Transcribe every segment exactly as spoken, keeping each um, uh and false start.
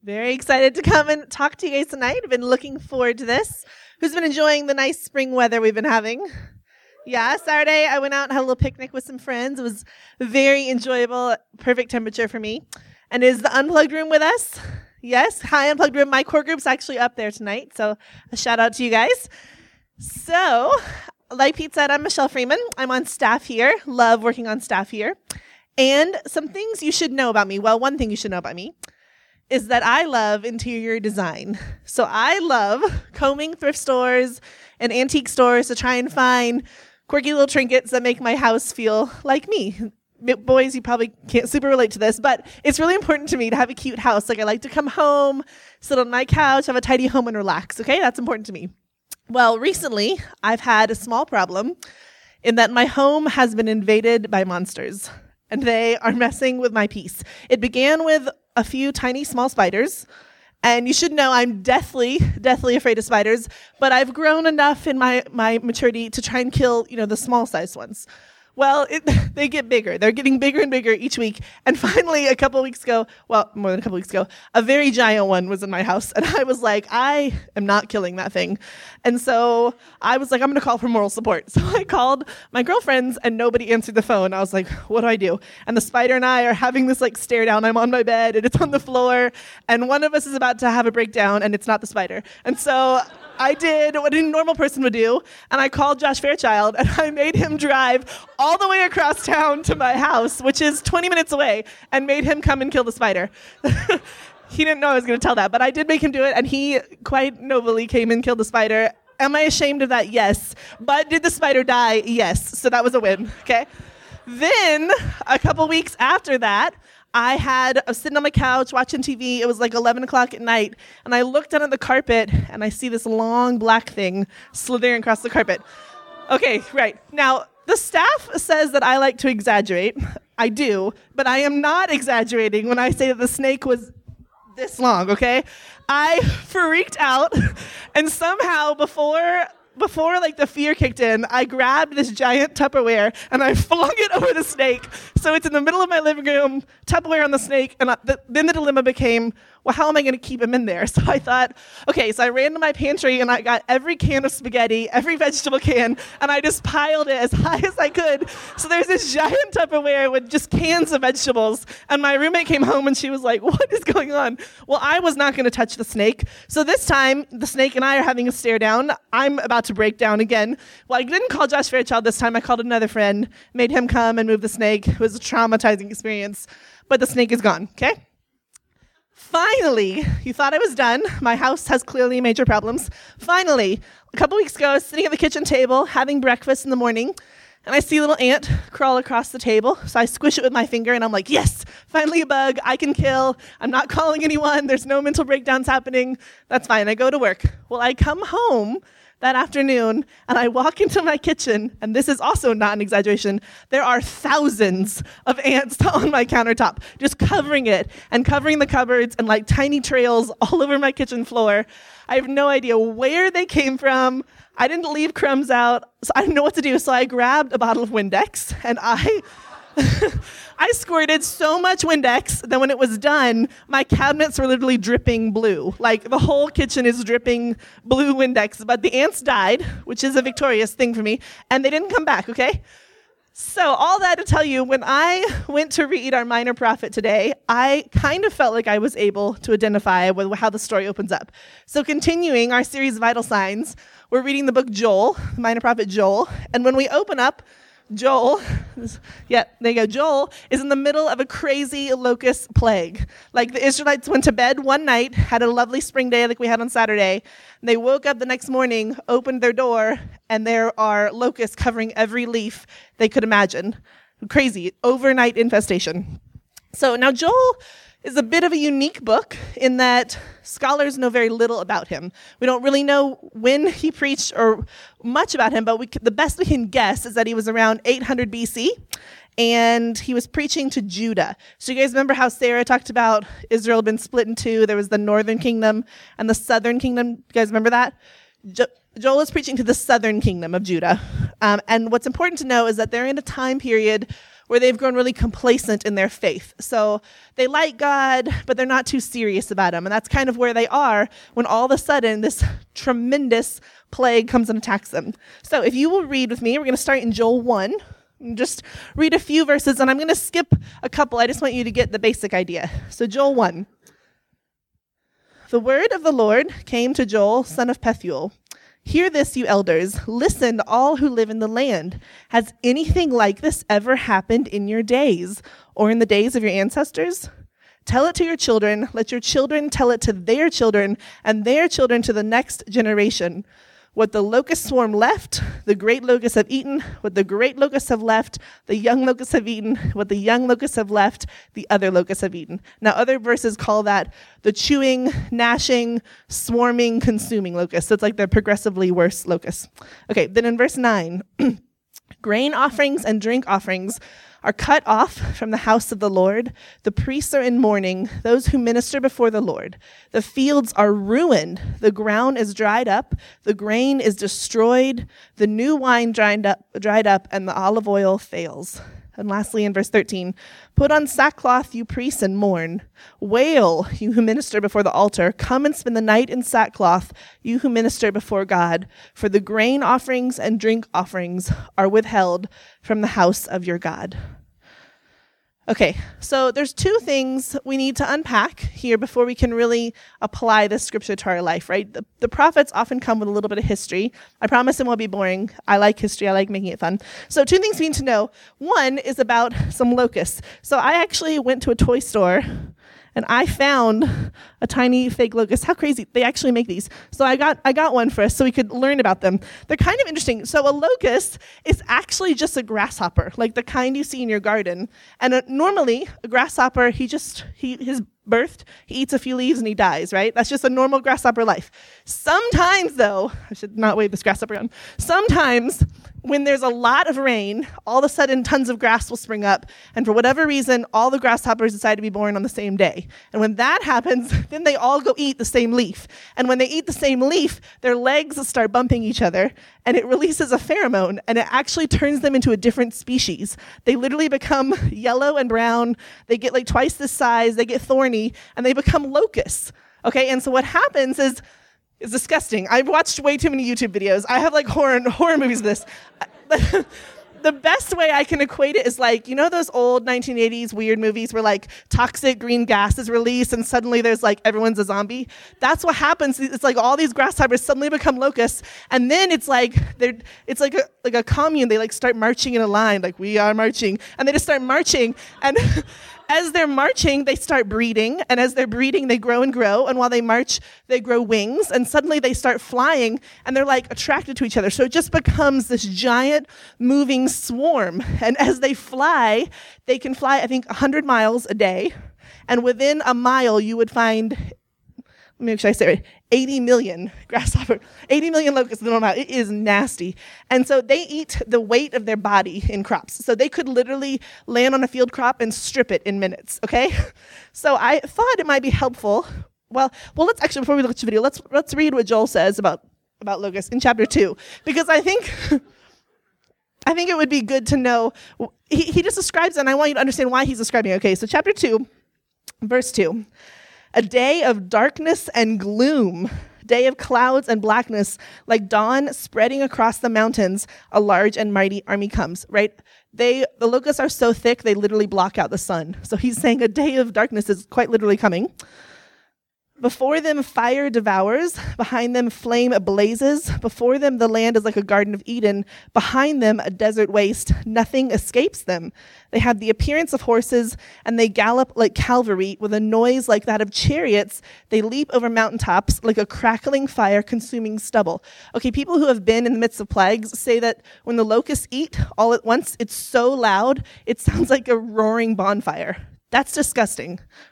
Very excited to come and talk to you guys tonight. I've been looking forward to this. Who's been enjoying the nice spring weather we've been having? Yeah, Saturday I went out and had a little picnic with some friends. It was very enjoyable, perfect temperature for me. And is the Unplugged room with us? Yes, hi Unplugged room. My core group's actually up there tonight, so a shout out to you guys. So, like Pete said, I'm Michelle Freeman. I'm on staff here. Love working on staff here. And some things you should know about me. Well, one thing you should know about me is that I love interior design. So I love combing thrift stores and antique stores to try and find quirky little trinkets that make my house feel like me. Boys, you probably can't super relate to this, but it's really important to me to have a cute house. Like I like to come home, sit on my couch, have a tidy home and relax, okay? That's important to me. Well, recently I've had a small problem in that my home has been invaded by monsters and they are messing with my peace. It began with a few tiny small spiders. And you should know I'm deathly, deathly afraid of spiders, but I've grown enough in my, my maturity to try and kill, you know, the small sized ones. Well, it, they get bigger. They're getting bigger and bigger each week. And finally, a couple weeks ago, well, more than a couple weeks ago, a very giant one was in my house. And I was like, I am not killing that thing. And so I was like, I'm going to call for moral support. So I called my girlfriends and nobody answered the phone. I was like, what do I do? And the spider and I are having this like stare down. I'm on my bed and it's on the floor. And one of us is about to have a breakdown and it's not the spider. And so I did what a normal person would do, and I called Josh Fairchild, and I made him drive all the way across town to my house, which is twenty minutes away, and made him come and kill the spider. He didn't know I was going to tell that, but I did make him do it, and he quite nobly came and killed the spider. Am I ashamed of that? Yes. But did the spider die? Yes. So that was a win, okay? Then, a couple weeks after that, I had, I was sitting on my couch watching T V. It was like eleven o'clock at night. And I looked down at the carpet and I see this long black thing slithering across the carpet. Okay, right. Now, the staff says that I like to exaggerate. I do, but I am not exaggerating when I say that the snake was this long, okay? I freaked out and somehow before... Before like the fear kicked in, I grabbed this giant Tupperware and I flung it over the snake. So it's in the middle of my living room, Tupperware on the snake, and I, the, then the dilemma became, well, how am I going to keep him in there? So I thought, okay, so I ran to my pantry and I got every can of spaghetti, every vegetable can, and I just piled it as high as I could. So there's this giant Tupperware with just cans of vegetables, and my roommate came home and she was like, what is going on? Well, I was not going to touch the snake. So this time, the snake and I are having a stare down. I'm about to break down again. Well, I didn't call Josh Fairchild this time. I called another friend, made him come and move the snake. It was a traumatizing experience, but the snake is gone, okay? Finally, you thought I was done. My house has clearly major problems. Finally, a couple weeks ago, I was sitting at the kitchen table having breakfast in the morning, and I see a little ant crawl across the table. So I squish it with my finger, and I'm like, yes, finally a bug I can kill. I'm not calling anyone. There's no mental breakdowns happening. That's fine. I go to work. Well, I come home that afternoon, and I walk into my kitchen, and this is also not an exaggeration, there are thousands of ants on my countertop, just covering it, and covering the cupboards, and like tiny trails all over my kitchen floor. I have no idea where they came from. I didn't leave crumbs out, so I didn't know what to do, so I grabbed a bottle of Windex, and I... I squirted so much Windex that when it was done, my cabinets were literally dripping blue. Like, the whole kitchen is dripping blue Windex. But the ants died, which is a victorious thing for me, and they didn't come back, okay? So all that to tell you, when I went to read our Minor Prophet today, I kind of felt like I was able to identify with how the story opens up. So continuing our series, Vital Signs, we're reading the book Joel, Minor Prophet Joel, and when we open up, Joel, yeah, there you go. Joel is in the middle of a crazy locust plague. Like the Israelites went to bed one night, had a lovely spring day like we had on Saturday. And they woke up the next morning, opened their door, and there are locusts covering every leaf they could imagine. Crazy, overnight infestation. So now Joel is a bit of a unique book in that scholars know very little about him. We don't really know when he preached or much about him, but we, the best we can guess is that he was around eight hundred B C, and he was preaching to Judah. So you guys remember how Sarah talked about Israel had been split in two? There was the northern kingdom and the southern kingdom. You guys remember that? Jo- Joel is preaching to the southern kingdom of Judah. Um, and what's important to know is that they're in a time period where they've grown really complacent in their faith. So they like God, but they're not too serious about him. And that's kind of where they are when all of a sudden this tremendous plague comes and attacks them. So if you will read with me, we're going to start in Joel one. Just read a few verses, and I'm going to skip a couple. I just want you to get the basic idea. So Joel one. The word of the Lord came to Joel, son of Pethuel. Hear this, you elders. Listen, all who live in the land. Has anything like this ever happened in your days or in the days of your ancestors? Tell it to your children. Let your children tell it to their children and their children to the next generation. What the locust swarm left, the great locusts have eaten. What the great locusts have left, the young locusts have eaten. What the young locusts have left, the other locusts have eaten. Now, other verses call that the chewing, gnashing, swarming, consuming locusts. So it's like the progressively worse locusts. Okay, then in verse nine, grain offerings and drink offerings are cut off from the house of the Lord. The priests are in mourning, those who minister before the Lord. The fields are ruined. The ground is dried up. The grain is destroyed. The new wine dried up, dried up, and the olive oil fails. And lastly, in verse thirteen, put on sackcloth, you priests, and mourn. Wail, you who minister before the altar. Come and spend the night in sackcloth, you who minister before God. For the grain offerings and drink offerings are withheld from the house of your God. Okay, so there's two things we need to unpack here before we can really apply this scripture to our life, right? The, the prophets often come with a little bit of history. I promise it won't be boring. I like history. I like making it fun. So two things we need to know. One is about some locusts. So I actually went to a toy store and I found a tiny fake locust. How crazy. They actually make these. So I got I got one for us so we could learn about them. They're kind of interesting. So a locust is actually just a grasshopper, like the kind you see in your garden. And a, normally, a grasshopper, he just, he his birthed, he eats a few leaves and he dies, right? That's just a normal grasshopper life. Sometimes, though, I should not wave this grasshopper around. Sometimes, when there's a lot of rain, all of a sudden tons of grass will spring up, and for whatever reason, all the grasshoppers decide to be born on the same day. And when that happens, then they all go eat the same leaf. And when they eat the same leaf, their legs start bumping each other, and it releases a pheromone, and it actually turns them into a different species. They literally become yellow and brown. They get like twice this size. They get thorny, and they become locusts. Okay, and so what happens is, it's disgusting. I've watched way too many YouTube videos. I have like horror horror movies of this. The best way I can equate it is like, you know those old nineteen eighties weird movies where like toxic green gas is released and suddenly there's like everyone's a zombie? That's what happens. It's like all these grasshoppers suddenly become locusts, and then it's like they're it's like a like a commune. They like start marching in a line, like we are marching, and they just start marching, and as they're marching, they start breeding, and as they're breeding, they grow and grow, and while they march, they grow wings, and suddenly they start flying, and they're like attracted to each other. So it just becomes this giant moving swarm, and as they fly, they can fly, I think, one hundred miles a day, and within a mile, you would find, let me make sure I say it right, eighty million grasshopper, eighty million locusts in one mile. It is nasty. And so they eat the weight of their body in crops. So they could literally land on a field crop and strip it in minutes, okay? So I thought it might be helpful. Well, well, let's actually, before we look at the video, let's let's read what Joel says about, about locusts in chapter two, because I think... I think it would be good to know. He, he just describes it, and I want you to understand why he's describing it. Okay, so chapter two, verse two. A day of darkness and gloom, day of clouds and blackness, like dawn spreading across the mountains, a large and mighty army comes, right? They, the locusts are so thick, they literally block out the sun. So he's saying a day of darkness is quite literally coming. Before them, fire devours. Behind them, flame blazes. Before them, the land is like a Garden of Eden. Behind them, a desert waste. Nothing escapes them. They have the appearance of horses, and they gallop like cavalry with a noise like that of chariots. They leap over mountaintops like a crackling fire consuming stubble. Okay, people who have been in the midst of plagues say that when the locusts eat all at once, it's so loud, it sounds like a roaring bonfire. That's disgusting.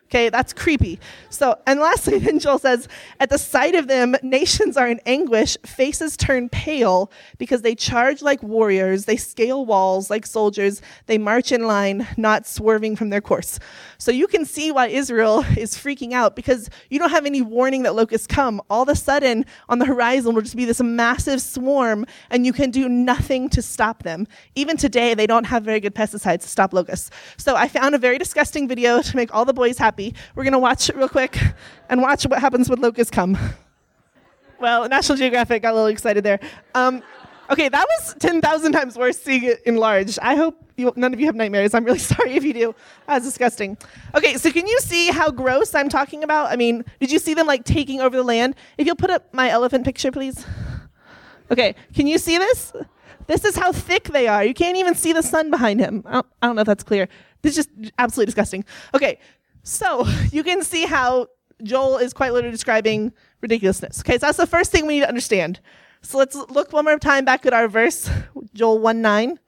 Okay, that's creepy. So, and lastly, then Joel says, at the sight of them, nations are in anguish, faces turn pale because they charge like warriors, they scale walls like soldiers, they march in line, not swerving from their course. So you can see why Israel is freaking out because you don't have any warning that locusts come. All of a sudden, on the horizon will just be this massive swarm, and you can do nothing to stop them. Even today, they don't have very good pesticides to stop locusts. So I found a very disgusting video to make all the boys happy. We're going to watch it real quick and watch what happens when locusts come. Well, National Geographic got a little excited there. Um, okay, that was ten thousand times worse seeing it enlarged. I hope you, none of you have nightmares. I'm really sorry if you do. That's disgusting. Okay, so can you see how gross I'm talking about? I mean, did you see them like taking over the land? If you'll put up my elephant picture, please. Okay, can you see this? This is how thick they are. You can't even see the sun behind him. I don't, I don't know if that's clear. This is just absolutely disgusting. Okay. So you can see how Joel is quite literally describing ridiculousness. Okay, so that's the first thing we need to understand. So let's look one more time back at our verse, Joel one nine.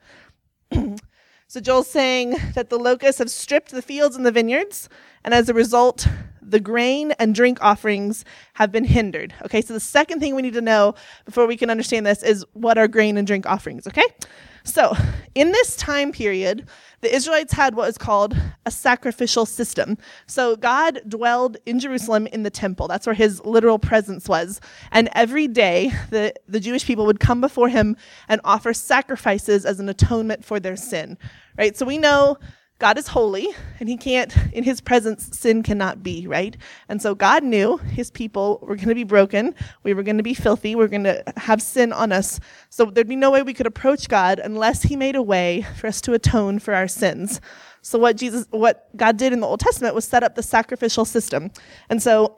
So Joel's saying that the locusts have stripped the fields and the vineyards, and as a result, the grain and drink offerings have been hindered. Okay, so the second thing we need to know before we can understand this is what are grain and drink offerings, okay? So in this time period, the Israelites had what is called a sacrificial system. So God dwelled in Jerusalem in the temple. That's where his literal presence was. And every day, the, the Jewish people would come before him and offer sacrifices as an atonement for their sin, right? So we know God is holy, and he can't, in his presence, sin cannot be, right? And so God knew his people were going to be broken. We were going to be filthy. We were going to have sin on us. So there'd be no way we could approach God unless he made a way for us to atone for our sins. So what Jesus, what God did in the Old Testament was set up the sacrificial system. And so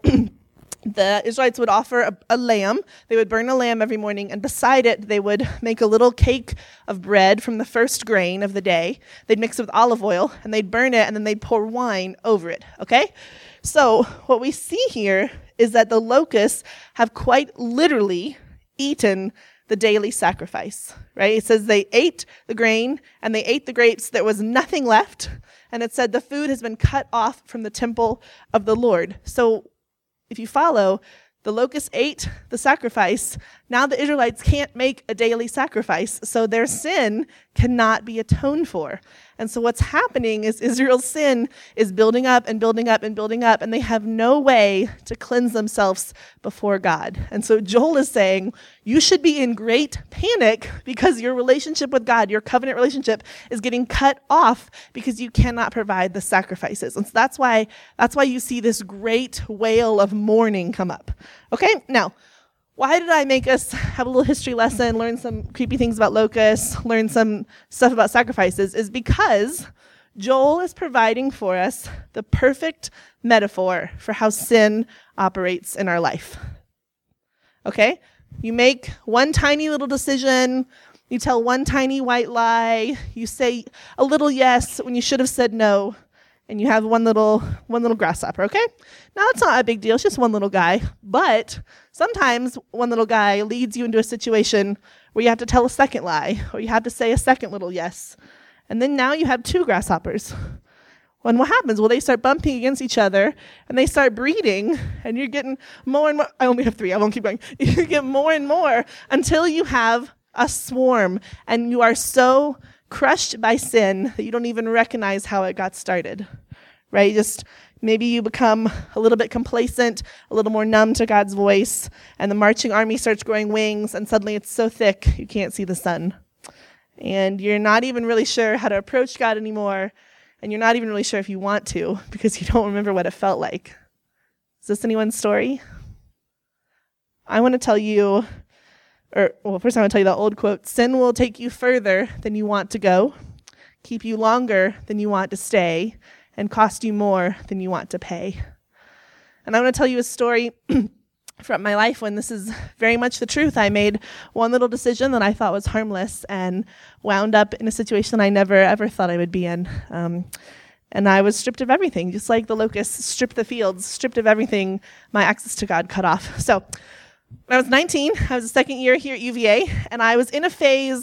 the Israelites would offer a, a lamb. They would burn a lamb every morning, and beside it, they would make a little cake of bread from the first grain of the day. They'd mix it with olive oil, and they'd burn it, and then they'd pour wine over it, okay? So what we see here is that the locusts have quite literally eaten the daily sacrifice, right? It says they ate the grain, and they ate the grapes. There was nothing left, and it said the food has been cut off from the temple of the Lord. So if you follow, the locusts ate the sacrifice. Now the Israelites can't make a daily sacrifice, so their sin cannot be atoned for. And so what's happening is Israel's sin is building up and building up and building up, and they have no way to cleanse themselves before God. And so Joel is saying, you should be in great panic because your relationship with God, your covenant relationship, is getting cut off because you cannot provide the sacrifices. And so that's why, that's why you see this great wail of mourning come up. Okay, now, why did I make us have a little history lesson, learn some creepy things about locusts, learn some stuff about sacrifices? Is because Joel is providing for us the perfect metaphor for how sin operates in our life. Okay? You make one tiny little decision, you tell one tiny white lie, you say a little yes when you should have said no, and you have one little one little grasshopper, okay? Now, it's not a big deal. It's just one little guy. But sometimes one little guy leads you into a situation where you have to tell a second lie, or you have to say a second little yes. And then now you have two grasshoppers. And what happens? Well, they start bumping against each other, and they start breeding, and you're getting more and more. I only have three. I won't keep going. You get more and more until you have a swarm, and you are so crushed by sin that you don't even recognize how it got started, right? Just maybe you become a little bit complacent, a little more numb to God's voice, and the marching army starts growing wings, and suddenly it's so thick you can't see the sun. And you're not even really sure how to approach God anymore, and you're not even really sure if you want to because you don't remember what it felt like. Is this anyone's story? I want to tell you Or, well, first I want to tell you that old quote, sin will take you further than you want to go, keep you longer than you want to stay, and cost you more than you want to pay. And I want to tell you a story from my life when this is very much the truth. I made one little decision that I thought was harmless and wound up in a situation I never, ever thought I would be in. Um, and I was stripped of everything, just like the locusts stripped the fields, stripped of everything, my access to God cut off. So when I was nineteen, I was a second year here at U V A, and I was in a phase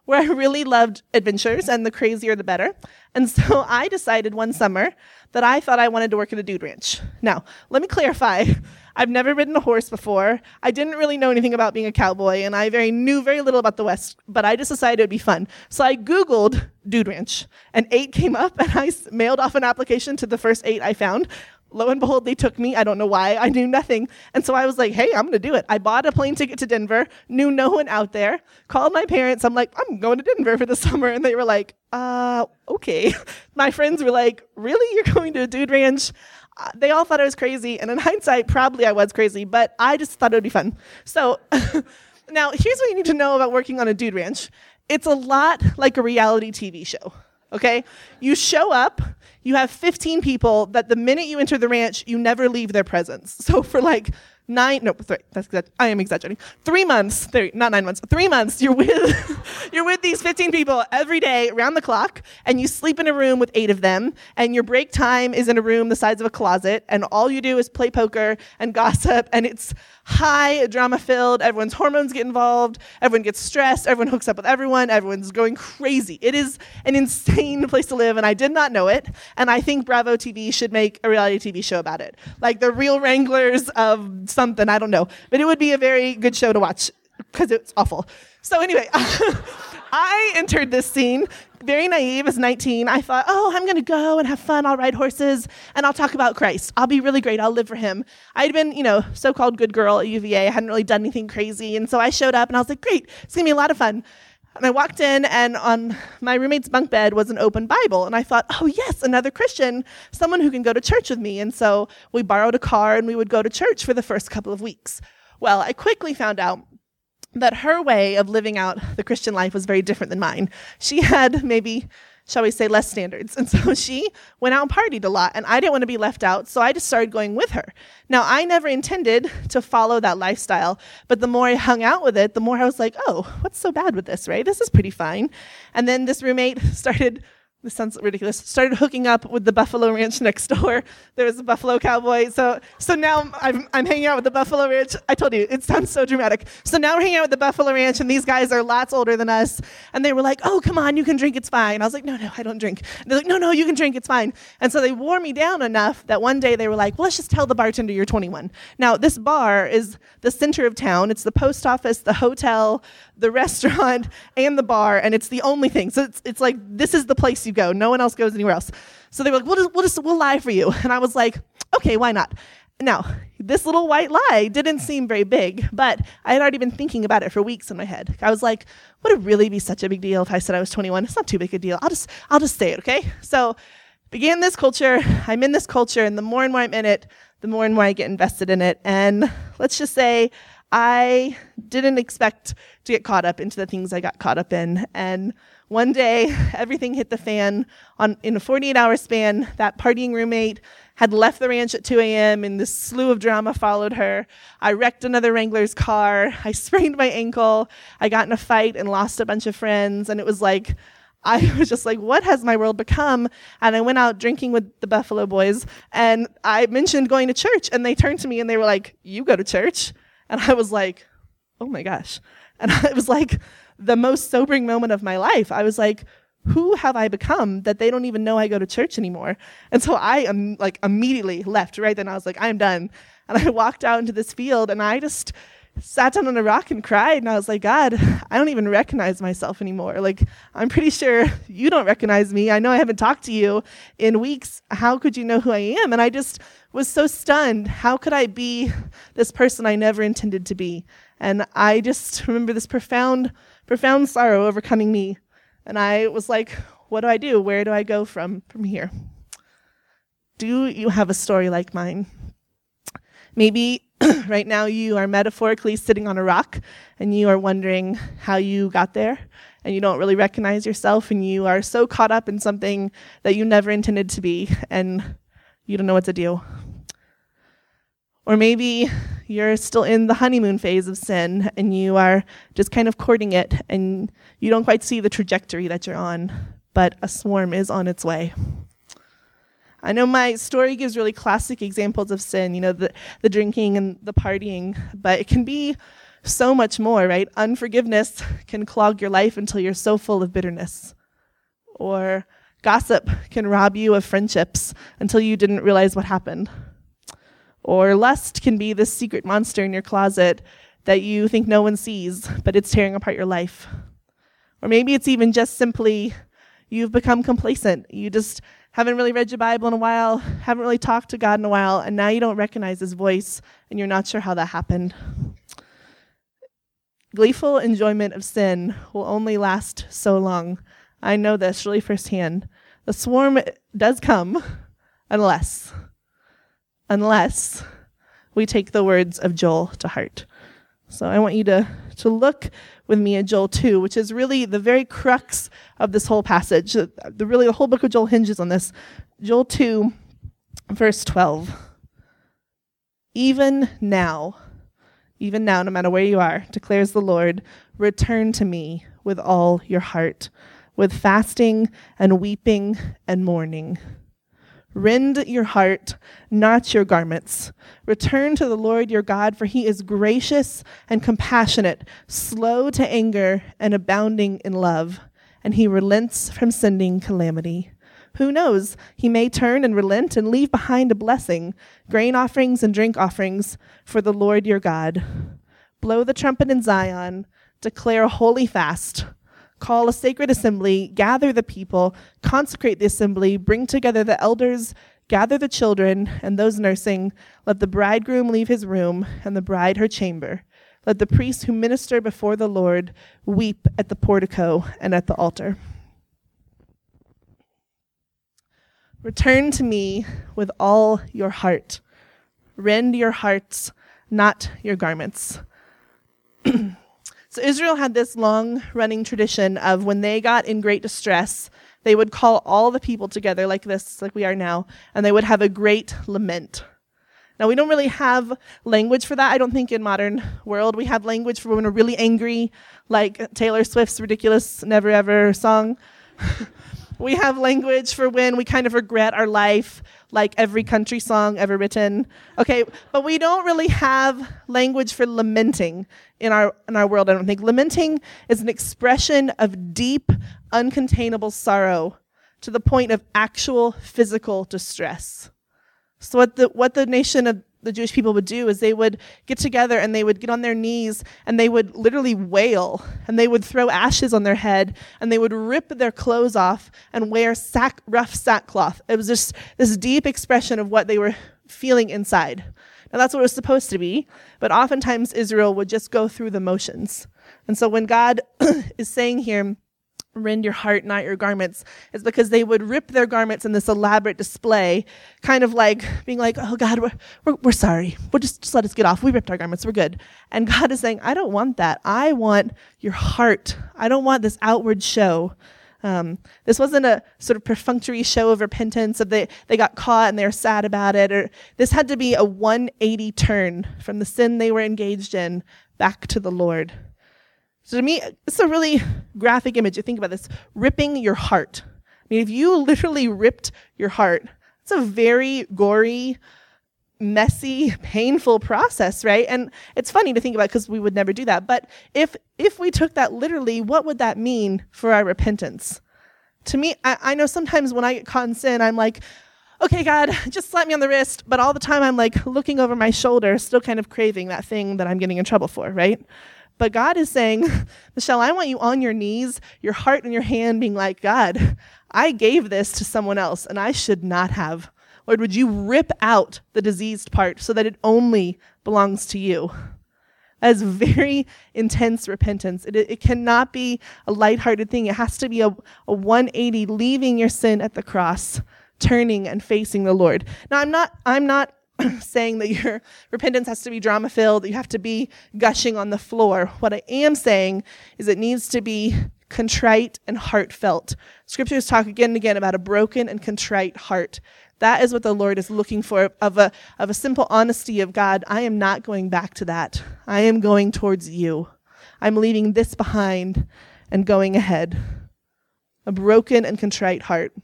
where I really loved adventures, and the crazier the better. And so I decided one summer that I thought I wanted to work at a dude ranch. Now, let me clarify. I've never ridden a horse before. I didn't really know anything about being a cowboy, and I very knew very little about the West, but I just decided it would be fun. So I Googled dude ranch, and eight came up, and I mailed off an application to the first eight I found. Lo and behold, they took me. I don't know why. I knew nothing. And so I was like, hey, I'm going to do it. I bought a plane ticket to Denver, knew no one out there, called my parents. I'm like, I'm going to Denver for the summer. And they were like, uh, okay. My friends were like, really? You're going to a dude ranch? Uh, they all thought I was crazy. And in hindsight, probably I was crazy, but I just thought it would be fun. So now here's what you need to know about working on a dude ranch. It's a lot like a reality T V show. Okay? You show up. You have fifteen people that the minute you enter the ranch, you never leave their presence. So for like nine, no, sorry, that's, that's I am exaggerating. Three months, three, not nine months, three months, you're with you're with these fifteen people every day around the clock, and you sleep in a room with eight of them, and your break time is in a room the size of a closet, and all you do is play poker and gossip, and it's high drama filled. Everyone's hormones get involved. Everyone gets stressed. Everyone hooks up with everyone. Everyone's going crazy. It is an insane place to live, and I did not know it. And I think Bravo T V should make a reality T V show about it, like the Real Wranglers of something. I don't know, but it would be a very good show to watch because it's awful. So anyway, I entered this scene very naive as nineteen. I thought, oh, I'm going to go and have fun. I'll ride horses and I'll talk about Christ. I'll be really great. I'll live for him. I'd been, you know, so-called good girl at U V A. I hadn't really done anything crazy. And so I showed up and I was like, great, it's going to be a lot of fun. And I walked in, and on my roommate's bunk bed was an open Bible. And I thought, oh, yes, another Christian, someone who can go to church with me. And so we borrowed a car, and we would go to church for the first couple of weeks. Well, I quickly found out that her way of living out the Christian life was very different than mine. She had maybe, shall we say, less standards. And so she went out and partied a lot, and I didn't want to be left out, so I just started going with her. Now, I never intended to follow that lifestyle, but the more I hung out with it, the more I was like, oh, what's so bad with this, right? This is pretty fine. And then this roommate started, this sounds ridiculous, started hooking up with the Buffalo Ranch next door. There was a Buffalo cowboy. So so now I'm I'm hanging out with the Buffalo Ranch. I told you, it sounds so dramatic. So now we're hanging out with the Buffalo Ranch, and these guys are lots older than us. And they were like, oh, come on, you can drink, it's fine. I was like, no, no, I don't drink. And they're like, no, no, you can drink, it's fine. And so they wore me down enough that one day they were like, well, let's just tell the bartender you're twenty-one. Now, this bar is the center of town. It's the post office, the hotel, the restaurant, and the bar, and it's the only thing. So it's it's like, this is the place you go. No one else goes anywhere else. So they were like, we'll just, we'll just, we'll lie for you. And I was like, okay, why not? Now, this little white lie didn't seem very big, but I had already been thinking about it for weeks in my head. I was like, would it really be such a big deal if I said I was twenty-one? It's not too big a deal. I'll just, I'll just say it, okay? So began this culture. I'm in this culture, and the more and more I'm in it, the more and more I get invested in it. And let's just say I didn't expect to get caught up into the things I got caught up in. And one day, everything hit the fan. On in a forty-eight hour span, that partying roommate had left the ranch at two a.m. and this slew of drama followed her. I wrecked another Wrangler's car. I sprained my ankle. I got in a fight and lost a bunch of friends. And it was like, I was just like, what has my world become? And I went out drinking with the Buffalo Boys, and I mentioned going to church, and they turned to me and they were like, you go to church? And I was like, oh my gosh. And it was like the most sobering moment of my life. I was like, who have I become that they don't even know I go to church anymore? And so I am like immediately left right then. I was like, I'm done. And I walked out into this field, and I just sat down on a rock and cried. And I was like, God, I don't even recognize myself anymore. Like, I'm pretty sure you don't recognize me. I know I haven't talked to you in weeks. How could you know who I am? And I just was so stunned. How could I be this person I never intended to be? And I just remember this profound, profound sorrow overcoming me. And I was like, what do I do? Where do I go from, from here? Do you have a story like mine? Maybe right now you are metaphorically sitting on a rock, and you are wondering how you got there, and you don't really recognize yourself, and you are so caught up in something that you never intended to be, and you don't know what to do. Or maybe you're still in the honeymoon phase of sin, and you are just kind of courting it, and you don't quite see the trajectory that you're on, but a swarm is on its way. I know my story gives really classic examples of sin, you know, the, the drinking and the partying, but it can be so much more, right? Unforgiveness can clog your life until you're so full of bitterness. Or gossip can rob you of friendships until you didn't realize what happened. Or lust can be this secret monster in your closet that you think no one sees, but it's tearing apart your life. Or maybe it's even just simply you've become complacent. You just haven't really read your Bible in a while, haven't really talked to God in a while, and now you don't recognize his voice, and you're not sure how that happened. Gleeful enjoyment of sin will only last so long. I know this really firsthand. The swarm does come unless, unless we take the words of Joel to heart. So I want you to, to look with me at Joel two, which is really the very crux of this whole passage. The, the really the whole book of Joel hinges on this. Joel two, verse twelve. Even now, even now, no matter where you are, declares the Lord, return to me with all your heart, with fasting and weeping and mourning. Rend your heart, not your garments. Return to the Lord your God, for he is gracious and compassionate, slow to anger and abounding in love, and he relents from sending calamity. Who knows? He may turn and relent and leave behind a blessing, grain offerings and drink offerings for the Lord your God. Blow the trumpet in Zion, declare a holy fast. Call a sacred assembly, gather the people, consecrate the assembly, bring together the elders, gather the children and those nursing. Let the bridegroom leave his room and the bride her chamber. Let the priests who minister before the Lord weep at the portico and at the altar. Return to me with all your heart. Rend your hearts, not your garments. So Israel had this long-running tradition of when they got in great distress, they would call all the people together like this, like we are now, and they would have a great lament. Now, we don't really have language for that. I don't think in modern world we have language for when we're really angry, like Taylor Swift's ridiculous Never Ever song. We have language for when we kind of regret our life, like every country song ever written. Okay, but we don't really have language for lamenting in our in our world, I don't think. Lamenting is an expression of deep, uncontainable sorrow to the point of actual physical distress. So what the what the nation of the Jewish people would do is they would get together and they would get on their knees and they would literally wail and they would throw ashes on their head and they would rip their clothes off and wear sack, rough sackcloth. It was just this deep expression of what they were feeling inside. Now that's what it was supposed to be, but oftentimes Israel would just go through the motions. And so when God is saying here, rend your heart, not your garments, is because they would rip their garments in this elaborate display, kind of like being like, oh God, we're, we're, we're sorry. We'll just, just let us get off. We ripped our garments. We're good. And God is saying, I don't want that. I want your heart. I don't want this outward show. Um, this wasn't a sort of perfunctory show of repentance of they, they got caught and they were sad about it. Or this had to be a one eighty turn from the sin they were engaged in back to the Lord. So to me, it's a really graphic image. You think about this, ripping your heart. I mean, if you literally ripped your heart, it's a very gory, messy, painful process, right? And it's funny to think about because we would never do that. But if if we took that literally, what would that mean for our repentance? To me, I, I know sometimes when I get caught in sin, I'm like, okay, God, just slap me on the wrist. But all the time I'm like looking over my shoulder, still kind of craving that thing that I'm getting in trouble for, right? But God is saying, Michelle, I want you on your knees, your heart in your hand, being like, God, I gave this to someone else, and I should not have. Lord, would you rip out the diseased part so that it only belongs to you? That is very intense repentance. It, it cannot be a lighthearted thing. It has to be a, a one eighty, leaving your sin at the cross, turning and facing the Lord. Now, I'm not, I'm not saying that your repentance has to be drama-filled, that you have to be gushing on the floor. What I am saying is it needs to be contrite and heartfelt. Scriptures talk again and again about a broken and contrite heart. That is what the Lord is looking for, of a, of a simple honesty of God. I am not going back to that. I am going towards you. I'm leaving this behind and going ahead. A broken and contrite heart.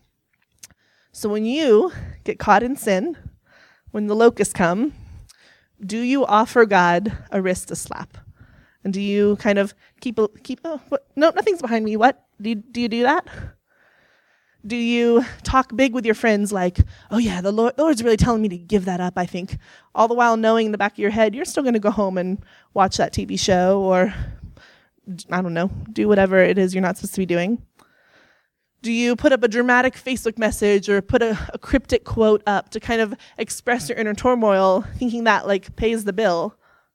So when you get caught in sin, when the locusts come, do you offer God a wrist to slap? And do you kind of keep, a, keep, oh, what? No, nothing's behind me. What? Do you, do you do that? Do you talk big with your friends like, oh yeah, the Lord, the Lord's really telling me to give that up, I think. All the while knowing in the back of your head, you're still going to go home and watch that T V show or, I don't know, do whatever it is you're not supposed to be doing. Do you put up a dramatic Facebook message or put a, a cryptic quote up to kind of express your inner turmoil, thinking that like pays the bill?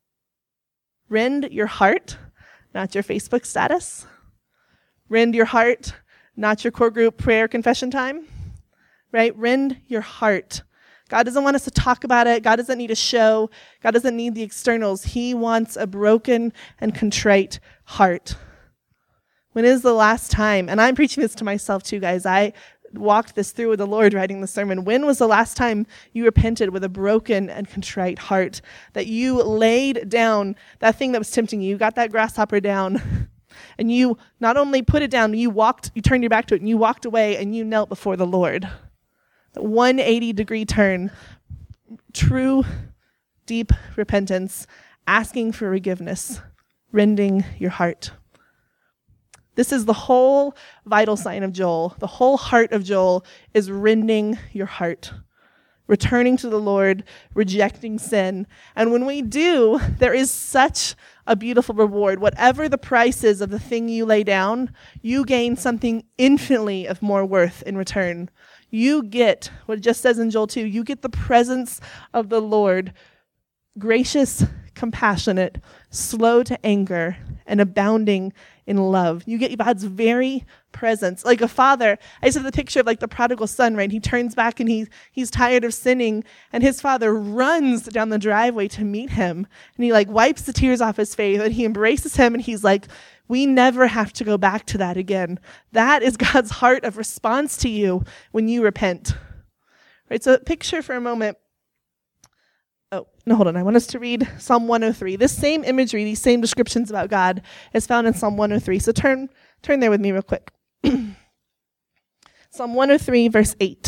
Rend your heart, not your Facebook status. Rend your heart, not your core group prayer confession time, right? Rend your heart. God doesn't want us to talk about it. God doesn't need a show. God doesn't need the externals. He wants a broken and contrite heart. When is the last time, and I'm preaching this to myself too, guys, I walked this through with the Lord writing the sermon. When was the last time you repented with a broken and contrite heart, that you laid down that thing that was tempting you, you got that grasshopper down, and you not only put it down, you walked, you turned your back to it, and you walked away, and you knelt before the Lord. The one hundred eighty degree turn, true, deep repentance, asking for forgiveness, rending your heart. This is the whole vital sign of Joel. The whole heart of Joel is rending your heart, returning to the Lord, rejecting sin. And when we do, there is such a beautiful reward. Whatever the price is of the thing you lay down, you gain something infinitely of more worth in return. You get, what it just says in Joel two, you get the presence of the Lord, gracious, compassionate, slow to anger, and abounding in love. You get God's very presence. Like a father, I just have the picture of like the prodigal son, right? He turns back and he, he's tired of sinning, and his father runs down the driveway to meet him. And he like wipes the tears off his face, and he embraces him, and he's like, we never have to go back to that again. That is God's heart of response to you when you repent. Right? So picture for a moment. Oh, no, hold on. I want us to read Psalm one oh three. This same imagery, these same descriptions about God is found in Psalm one oh three. So turn turn there with me real quick. Psalm one oh three, verse eight.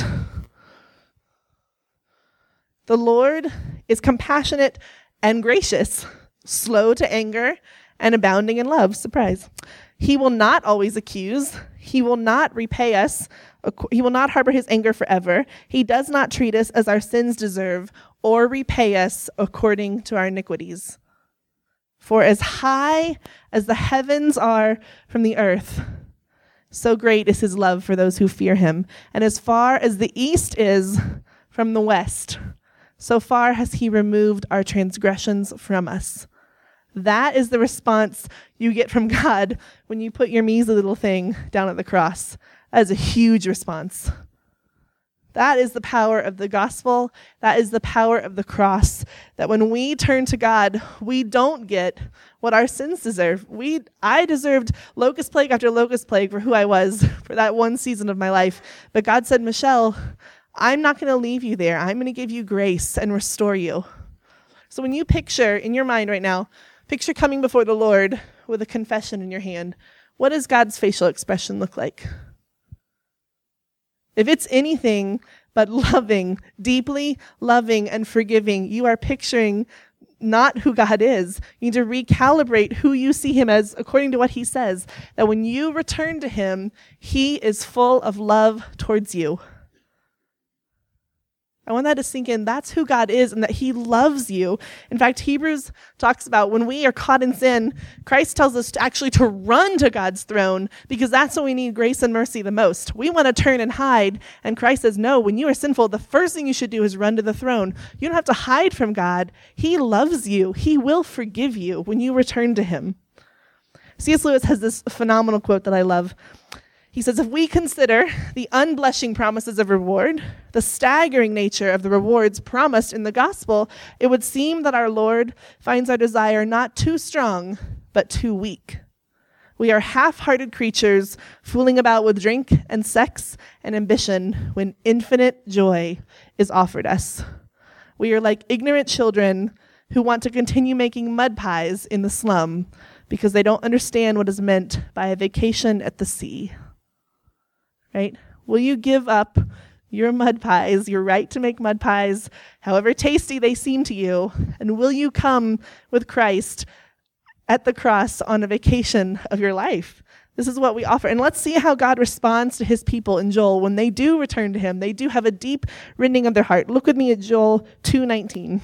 The Lord is compassionate and gracious, slow to anger, and abounding in love. Surprise. He will not always accuse. He will not repay us. He will not harbor his anger forever. He does not treat us as our sins deserve or repay us according to our iniquities. For as high as the heavens are from the earth, so great is his love for those who fear him. And as far as the east is from the west, so far has he removed our transgressions from us. That is the response you get from God when you put your measly little thing down at the cross. That is a huge response. That is the power of the gospel. That is the power of the cross. That when we turn to God, we don't get what our sins deserve. We, I deserved locust plague after locust plague for who I was for that one season of my life. But God said, Michelle, I'm not going to leave you there. I'm going to give you grace and restore you. So when you picture in your mind right now, picture coming before the Lord with a confession in your hand, what does God's facial expression look like? If it's anything but loving, deeply loving and forgiving, you are picturing not who God is. You need to recalibrate who you see him as according to what he says. That when you return to him, he is full of love towards you. I want that to sink in. That's who God is, and that he loves you. In fact, Hebrews talks about when we are caught in sin, Christ tells us to actually to run to God's throne, because that's when we need grace and mercy the most. We want to turn and hide, and Christ says, no, when you are sinful, the first thing you should do is run to the throne. You don't have to hide from God. He loves you. He will forgive you when you return to him. C S Lewis has this phenomenal quote that I love. He says, if we consider the unblushing promises of reward, the staggering nature of the rewards promised in the gospel, it would seem that our Lord finds our desire not too strong, but too weak. We are half-hearted creatures fooling about with drink and sex and ambition when infinite joy is offered us. We are like ignorant children who want to continue making mud pies in the slum because they don't understand what is meant by a vacation at the sea. Right? Will you give up your mud pies, your right to make mud pies, however tasty they seem to you, and will you come with Christ at the cross on a vacation of your life. This is what we offer. And let's see how God responds to his people in Joel when they do return to him. They do have a deep rending of their heart. Look with me at Joel two nineteen.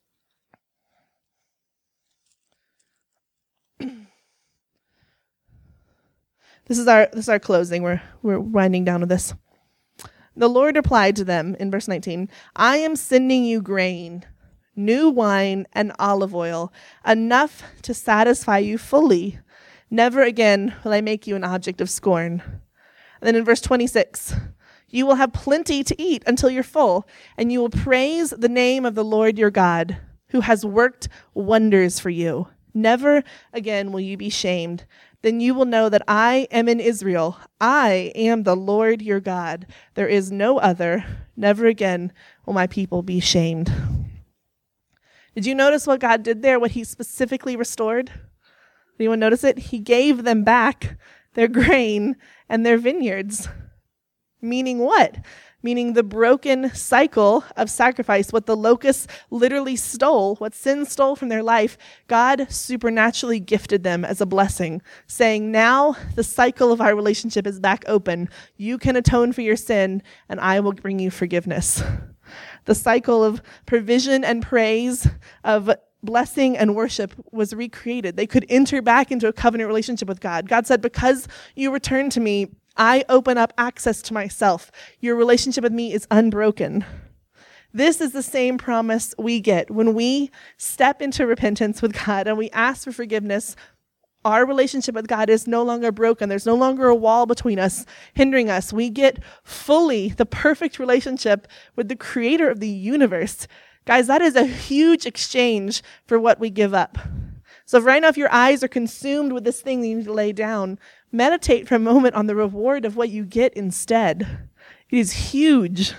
This is our this is our closing. We're we're winding down with this. The Lord replied to them in verse nineteen, I am sending you grain, new wine, and olive oil, enough to satisfy you fully. Never again will I make you an object of scorn. And then in verse twenty-six, you will have plenty to eat until you're full, and you will praise the name of the Lord your God, who has worked wonders for you. Never again will you be shamed. Then you will know that I am in Israel. I am the Lord your God. There is no other. Never again will my people be shamed. Did you notice what God did there, what he specifically restored? Anyone notice it? He gave them back their grain and their vineyards. Meaning what? Meaning the broken cycle of sacrifice, what the locusts literally stole, what sin stole from their life, God supernaturally gifted them as a blessing, saying, now the cycle of our relationship is back open. You can atone for your sin, and I will bring you forgiveness. The cycle of provision and praise, of blessing and worship was recreated. They could enter back into a covenant relationship with God. God said, because you return to me, I open up access to myself. Your relationship with me is unbroken. This is the same promise we get when we step into repentance with God and we ask for forgiveness. Our relationship with God is no longer broken. There's no longer a wall between us, hindering us. We get fully the perfect relationship with the creator of the universe. Guys, that is a huge exchange for what we give up. So if right now, if your eyes are consumed with this thing that you need to lay down, meditate for a moment on the reward of what you get instead. It is huge.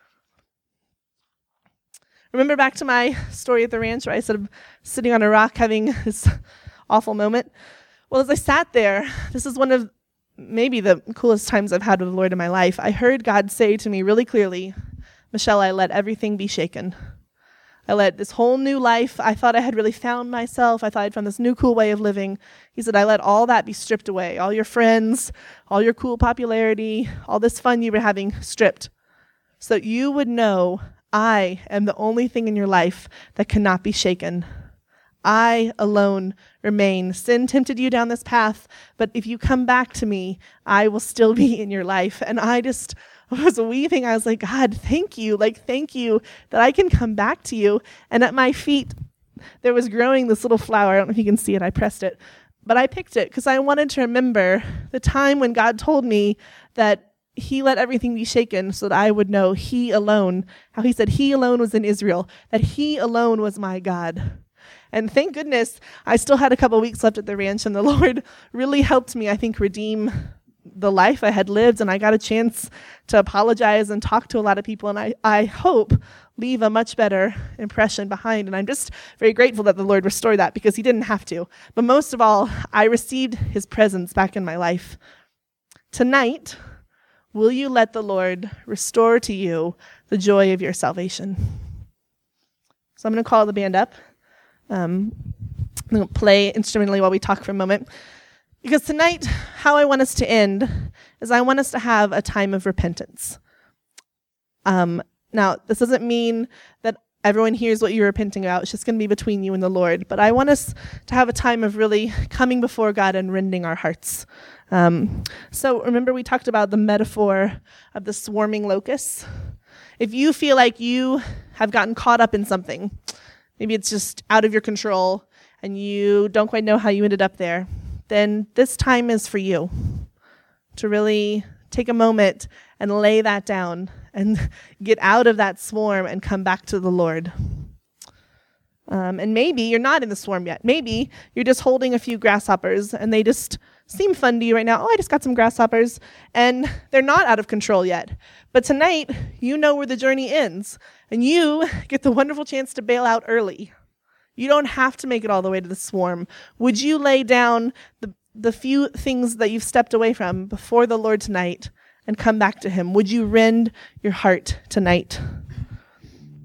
Remember back to my story at the ranch where I said I'm sitting on a rock having this awful moment? Well, as I sat there, this is one of maybe the coolest times I've had with the Lord in my life. I heard God say to me really clearly, Michelle, I let everything be shaken. I let this whole new life, I thought I had really found myself. I thought I'd found this new cool way of living. He said, I let all that be stripped away. All your friends, all your cool popularity, all this fun you were having stripped. So that you would know I am the only thing in your life that cannot be shaken. I alone remain. Sin tempted you down this path, but if you come back to me, I will still be in your life. And I just I was weeping. I was like, God, thank you. Like, thank you that I can come back to you. And at my feet, there was growing this little flower. I don't know if you can see it. I pressed it. But I picked it because I wanted to remember the time when God told me that he let everything be shaken so that I would know he alone, how he said he alone was in Israel, that he alone was my God. And thank goodness I still had a couple weeks left at the ranch, and the Lord really helped me, I think, redeem the life I had lived, and I got a chance to apologize and talk to a lot of people, and I, I hope leave a much better impression behind. And I'm just very grateful that the Lord restored that because he didn't have to. But most of all, I received his presence back in my life. Tonight, will you let the Lord restore to you the joy of your salvation? So I'm going to call the band up. Um, I'm going to play instrumentally while we talk for a moment. Because tonight, how I want us to end is I want us to have a time of repentance. Um, now, this doesn't mean that everyone hears what you're repenting about. It's just going to be between you and the Lord. But I want us to have a time of really coming before God and rending our hearts. Um, so remember we talked about the metaphor of the swarming locusts? If you feel like you have gotten caught up in something, maybe it's just out of your control and you don't quite know how you ended up there, then this time is for you to really take a moment and lay that down and get out of that swarm and come back to the Lord. Um, and maybe you're not in the swarm yet. Maybe you're just holding a few grasshoppers and they just seem fun to you right now. Oh, I just got some grasshoppers. And they're not out of control yet. But tonight, you know where the journey ends. And you get the wonderful chance to bail out early. You don't have to make it all the way to the swarm. Would you lay down the, the few things that you've stepped away from before the Lord tonight and come back to him? Would you rend your heart tonight?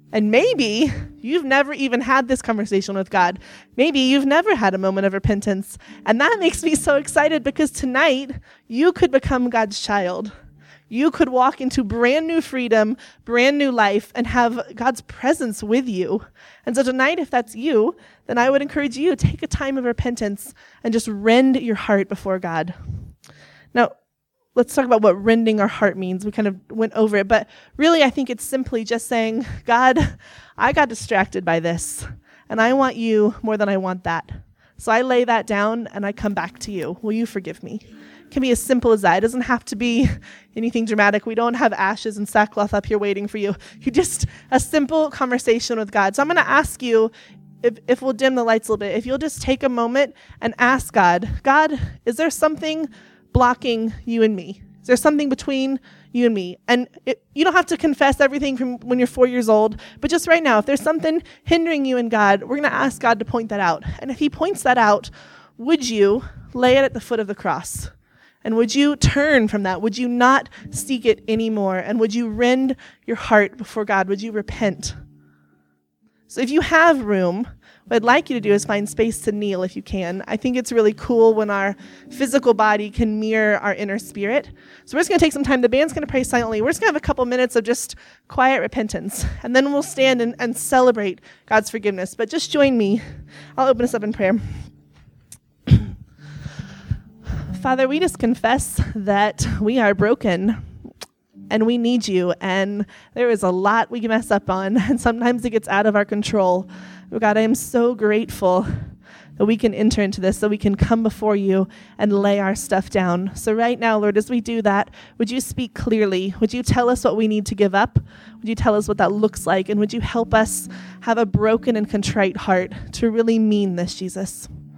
And maybe you've never even had this conversation with God. Maybe you've never had a moment of repentance. And that makes me so excited because tonight you could become God's child. You could walk into brand new freedom, brand new life, and have God's presence with you. And so tonight, if that's you, then I would encourage you to take a time of repentance and just rend your heart before God. Now, let's talk about what rending our heart means. We kind of went over it, but really I think it's simply just saying, God, I got distracted by this, and I want you more than I want that. So I lay that down and I come back to you. Will you forgive me? It can be as simple as that. It doesn't have to be anything dramatic. We don't have ashes and sackcloth up here waiting for you. You just a simple conversation with God. So I'm going to ask you, if, if we'll dim the lights a little bit, if you'll just take a moment and ask God, God, is there something blocking you and me? Is there something between you and me? And it, you don't have to confess everything from when you're four years old, but just right now, if there's something hindering you and God, we're going to ask God to point that out. And if he points that out, would you lay it at the foot of the cross? And would you turn from that? Would you not seek it anymore? And would you rend your heart before God? Would you repent? So if you have room, what I'd like you to do is find space to kneel if you can. I think it's really cool when our physical body can mirror our inner spirit. So we're just going to take some time. The band's going to pray silently. We're just going to have a couple minutes of just quiet repentance. And then we'll stand and, and celebrate God's forgiveness. But just join me. I'll open us up in prayer. Father, we just confess that we are broken and we need you, and there is a lot we can mess up on, and sometimes it gets out of our control. But God, I am so grateful that we can enter into this, so we can come before you and lay our stuff down. So right now, Lord, as we do that, would you speak clearly? Would you tell us what we need to give up? Would you tell us what that looks like? And would you help us have a broken and contrite heart to really mean this, Jesus?